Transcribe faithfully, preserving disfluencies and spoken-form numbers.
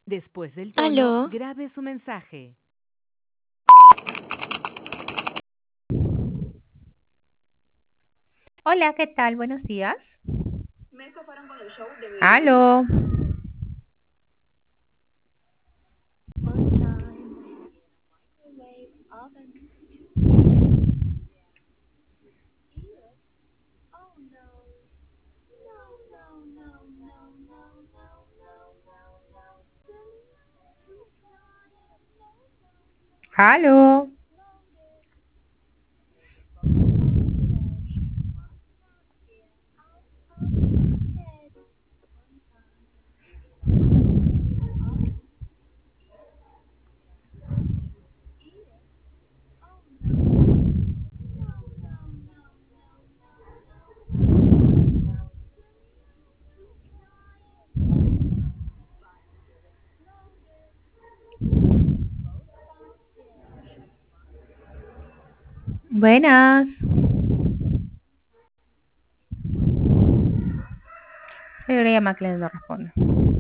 Después del tono, Aló. grabe su mensaje. Hola, ¿qué tal? Buenos días. Aló. Aló. Buenas. Pero le llama que le no responde.